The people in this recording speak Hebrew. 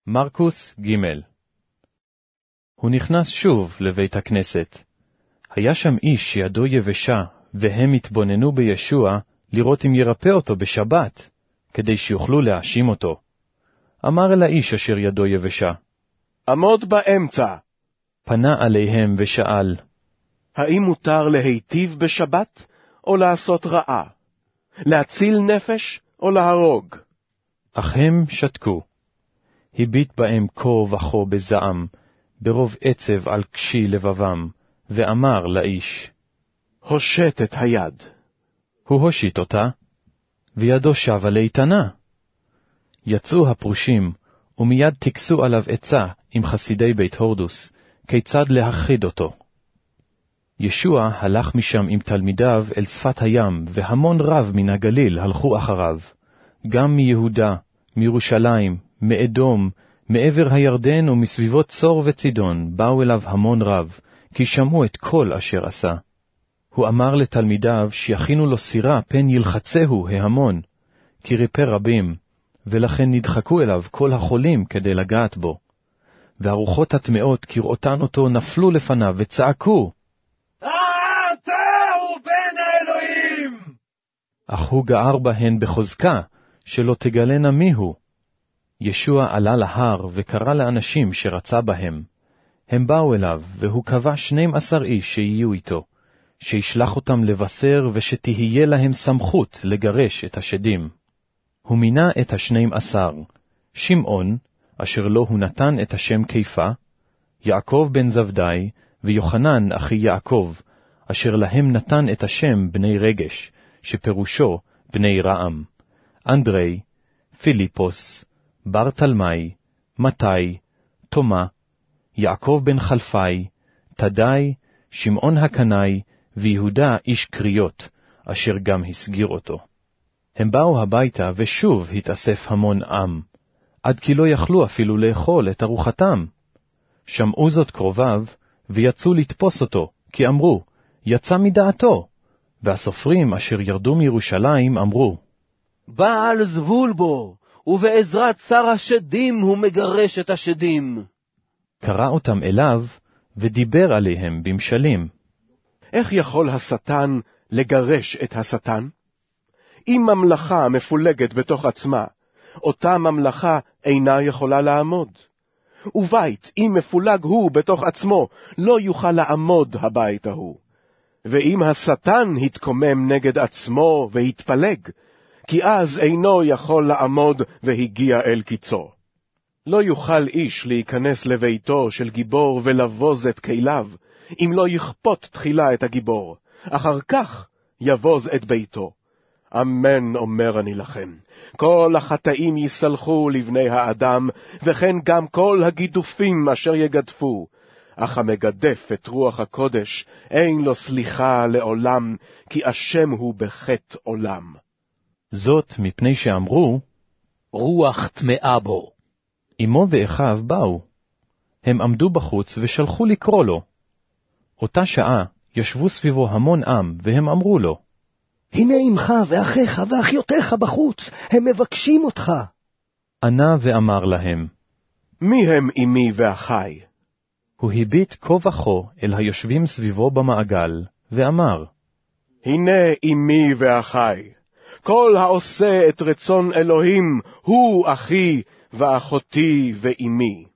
מרקוס ג'. הוא נכנס שוב לבית הכנסת. היה שם איש שידו יבשה, והם התבוננו בישוע לראות אם ירפא אותו בשבת, כדי שיוכלו להאשים אותו. אמר אל האיש אשר ידו יבשה, עמוד באמצע. פנה עליהם ושאל, האם מותר להיטיב בשבת או לעשות רעה? להציל נפש או להרוג? אך הם שתקו. הביט בהם כה וכה בזעם, ברוב עצב על קשי לבבם, ואמר לאיש, הושט את היד. הוא הושיט אותה, וידו שבה לאיתנה. יצאו הפרושים, ומיד תקסו עליו עצה עם חסידי בית הורדוס, כיצד להכחיד אותו. ישוע הלך משם עם תלמידיו אל שפת הים, והמון רב מן הגליל הלכו אחריו, גם מיהודה, מירושלים, מאדום, מעבר הירדן ומסביבות צור וצידון, באו אליו המון רב, כי שמעו את כל אשר עשה. הוא אמר לתלמידיו שיכינו לו סירה פן ילחצהו ההמון, כי ריפא רבים, ולכן נדחקו אליו כל החולים כדי לגעת בו. והרוחות הטמאות כראותן אותו נפלו לפניו וצעקו, אתה הוא בן האלוהים! אך הוא גער בהן בחוזקה, שלא תגלנה מיהו. ישוע עלה להר וקרא לאנשים שרצה בהם. הם באו אליו, והוא קבע 12 איש שיהיו איתו, שישלח אותם לבשר ושתהיה להם סמכות לגרש את השדים. הוא מינה את 12, שמעון, אשר לו הוא נתן את השם קיפה, יעקב בן זבדי, ויוחנן אחי יעקב, אשר להם נתן את השם בני רגש, שפירושו בני רעם, אנדרי, פיליפוס, ברתלמי, מתי, תומה, יעקב בן חלפי, תדי, שמעון הקנאי, ויהודה איש קריות, אשר גם הסגיר אותו. הם באו הביתה ושוב התאסף המון עם, עד כי לא יכלו אפילו לאכול את ארוחתם. שמעו זאת קרוביו, ויצאו לתפוס אותו, כי אמרו, יצא מדעתו. והסופרים אשר ירדו מירושלים אמרו, בעל זבול בו, ובעזרת שר השדים הוא מגרש את השדים. קרא אותם אליו, ודיבר עליהם במשלים. איך יכול השטן לגרש את השטן? אם ממלכה מפולגת בתוך עצמה, אותה ממלכה אינה יכולה לעמוד. ובית, אם מפולג הוא בתוך עצמו, לא יוכל לעמוד הבית ההוא. ואם השטן התקומם נגד עצמו והתפלג, כי אז אינו יכול לעמוד והגיע אל קיצו. לא יוכל איש להיכנס לביתו של גיבור ולבוז את כליו, אם לא יכפות תחילה את הגיבור, אחר כך יבוז את ביתו. אמן אומר אני לכם, כל החטאים יסלחו לבני האדם, וכן גם כל הגידופים אשר יגדפו. אך המגדף את רוח הקודש, אין לו סליחה לעולם, כי אשם הוא בחטא עולם. זאת מפני שאמרו, רוח טמאה בו. אמו ואחיו באו. הם עמדו בחוץ ושלחו לקרוא לו. אותה שעה ישבו סביבו המון עם, והם אמרו לו, הנה אמך ואחיך ואחיותיך בחוץ, הם מבקשים אותך. ענה ואמר להם, מי הם אמי ואחי? הוא הביט כה וכה אל היושבים סביבו במעגל, ואמר, הנה אמי ואחי, כל העושה את רצון אלוהים הוא אחי ואחותי ואמי.